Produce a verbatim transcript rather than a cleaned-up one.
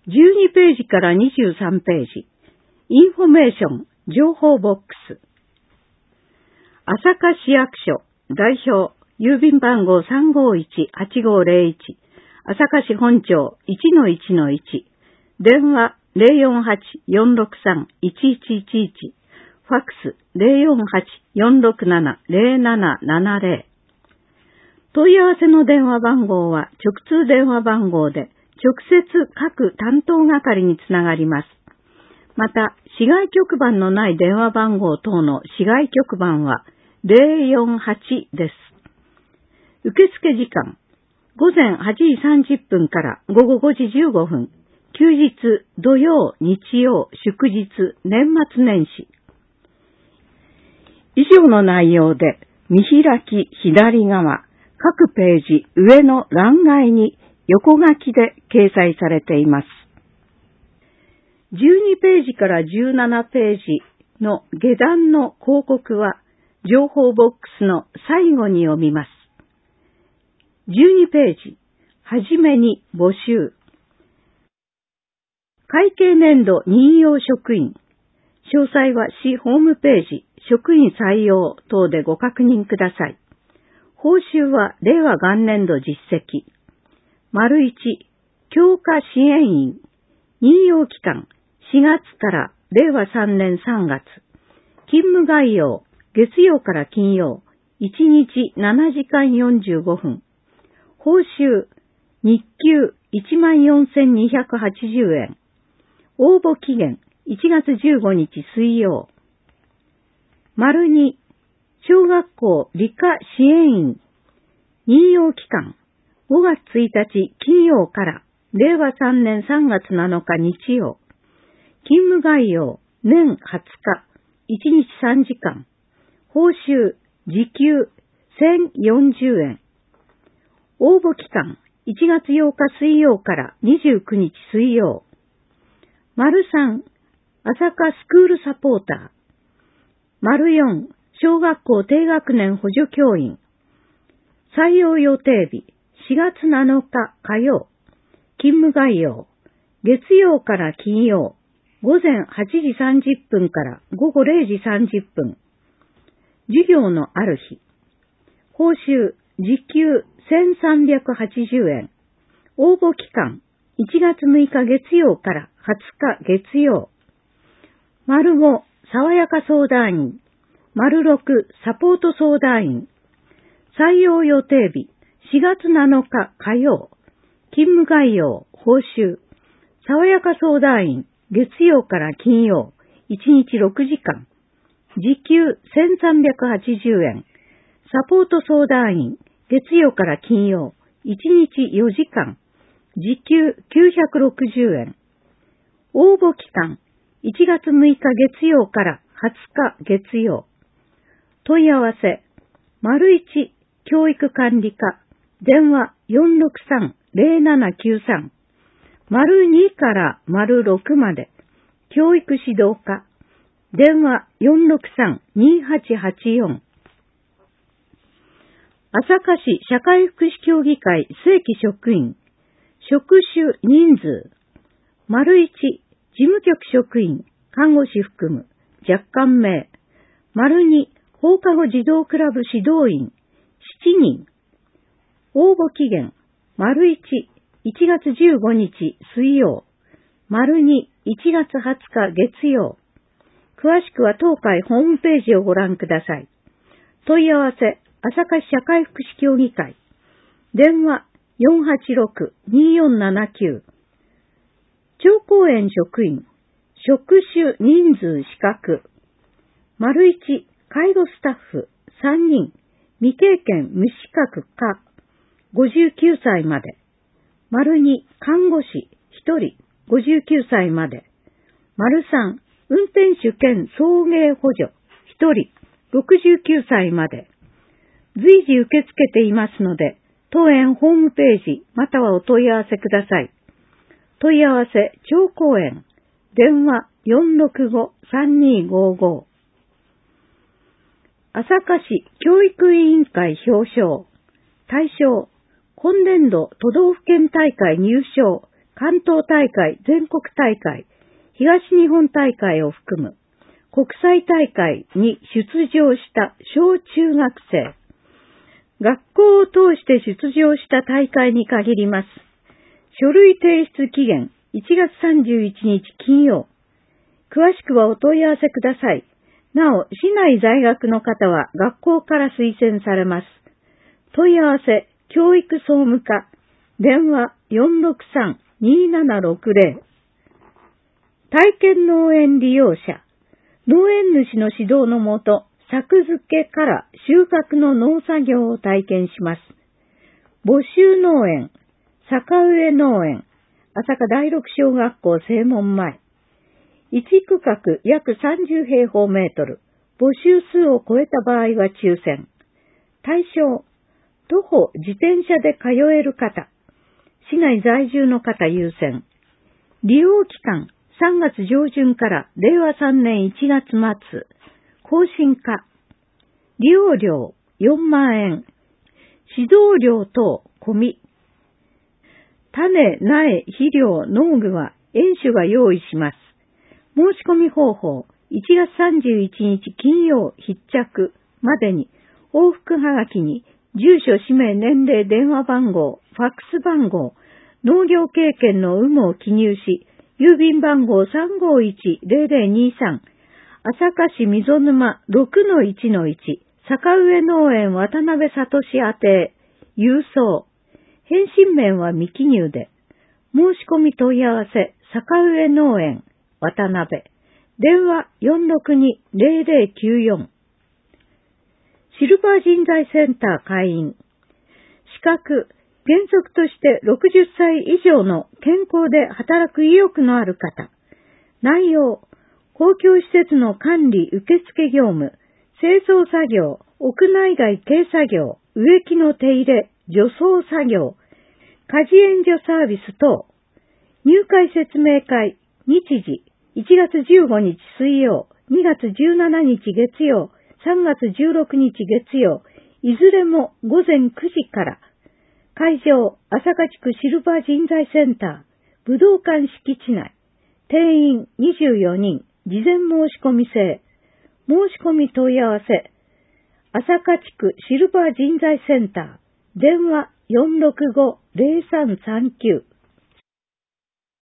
じゅうにページからにじゅうさんページ、インフォメーション、情報ボックス。朝霞市役所、代表、郵便番号 さんごいちはちごゼロいち、朝霞市本町 いちのいちのいち、電話 ゼロよんはち よんろくさん いちいちいちいち、ファックス ゼロよんはち よんろくなな ゼロななななゼロ。問い合わせの電話番号は直通電話番号で直接各担当係につながります。また、市外局番のない電話番号等の市外局番はゼロよんはちです。受付時間、午前はちじさんじゅっぷんから午後ごじじゅうごふん、休日、土曜、日曜、祝日、年末年始。以上の内容で、見開き左側、各ページ上の欄外に横書きで掲載されています。じゅうにページからじゅうななページの下段の広告は情報ボックスの最後に読みます。じゅうにページ、はじめに募集。会計年度任用職員。詳細は市ホームページ、職員採用等でご確認ください。報酬は令和元年度実績。丸いち、強化支援員。任用期間、しがつから令和さんねんさんがつ。勤務概要、月曜から金曜、いちにちななじかんよんじゅうごふん。報酬、日給いちまんよんせんにひゃくはちじゅうえん。応募期限、いちがつじゅうごにち水曜。丸に、小学校理科支援員。任用期間、ごがつついたち金曜から令和さんねんさんがつなのか日曜。勤務概要、年はつか、いちにちさんじかん。報酬、時給せんよんじゅうえん。応募期間、いちがつようか水曜からにじゅうくにち水曜。丸さん、朝霞スクールサポーター。丸よん、小学校低学年補助教員。採用予定日、しがつなのか火曜。勤務概要、月曜から金曜、午前はちじさんじゅっぷんから午後れいじさんじゅっぷん。授業のある日。報酬、時給せんさんびゃくはちじゅうえん。応募期間、いちがつむいか月曜からはつか月曜。丸ご、爽やか相談員。丸ろく、サポート相談員。採用予定日、しがつなのか火曜。勤務概要、報酬。爽やか相談員、月曜から金曜、いちにちろくじかん。時給せんさんびゃくはちじゅうえん。サポート相談員、月曜から金曜、いちにちよじかん。時給きゅうひゃくろくじゅうえん。応募期間、いちがつむいか月曜からはつか月曜。問い合わせ、丸いち、教育管理課、電話よんろくさん ゼロななきゅうさん。丸にから丸ろくまで、教育指導課、電話よんろくさん にはちはちよん。朝霞市社会福祉協議会正規職員、職種人数、丸いち、事務局職員、看護師含む、若干名、丸に、放課後児童クラブ指導員、しちにん。応募期限、丸いち、いちがつじゅうごにち水曜、丸に、いちがつはつか月曜。詳しくは当会ホームページをご覧ください。問い合わせ、朝霞市社会福祉協議会。電話よんはちろく によんななきゅう。長公園職員、職種人数資格。丸いち、介護スタッフさんにん、未経験無資格か、ごじゅうきゅうさいまで。丸に、看護師ひとり、ごじゅうきゅうさいまで。丸さん、運転手兼送迎補助ひとり、ろくじゅうきゅうさいまで。随時受け付けていますので、当園ホームページまたはお問い合わせください。問い合わせ、長公園、電話よんろくご さんにごご。朝霞市教育委員会表彰。対象、今年度都道府県大会入賞、 関東大会、全国大会、東日本大会を含む国際大会に出場した小中学生、学校を通して出場した大会に限ります。書類提出期限いちがつさんじゅういちにち金曜。詳しくはお問い合わせください。なお、市内在学の方は学校から推薦されます。問い合わせ、教育総務課、電話 よんろくさん にーななろくぜろ。体験農園利用者、農園主の指導のもと、作付けから収穫の農作業を体験します。募集農園、坂上農園、朝霞第六小学校正門前。いち区画約さんじゅうへいほうメートル。募集数を超えた場合は抽選。対象、徒歩自転車で通える方。市内在住の方優先。利用期間、さんがつじょうじゅんかられいわさんねんいちがつまつ。更新化。利用料よんまんえん。指導料等込み。種、苗、肥料、農具は園主が用意します。申し込み方法、いちがつさんじゅういちにち金曜必着までに、往復はがきに、住所、氏名、年齢、電話番号、ファックス番号、農業経験の有無を記入し、郵便番号 さんごいちぜろぜろにさん、朝霞市溝沼 ろくのいちのいち、坂上農園渡辺聡宛て、郵送。返信面は未記入で。申し込み問い合わせ、坂上農園、渡辺。電話 よんろくにぜろぜろきゅうよん。シルバー人材センター会員。資格、原則としてろくじゅっさい以上の健康で働く意欲のある方。内容、公共施設の管理受付業務、清掃作業、屋内外軽作業、植木の手入れ、除草作業、家事援助サービス等。入会説明会、日時、いちがつじゅうごにち水曜、にがつじゅうしちにち月曜、さんがつじゅうろくにち月曜、いずれもごぜんくじから。会場、朝霞地区シルバー人材センター、武道館敷地内。定員にじゅうよにん、事前申し込み制。申し込み問い合わせ。朝霞地区シルバー人材センター、電話よんろくごぜろさんさんきゅう。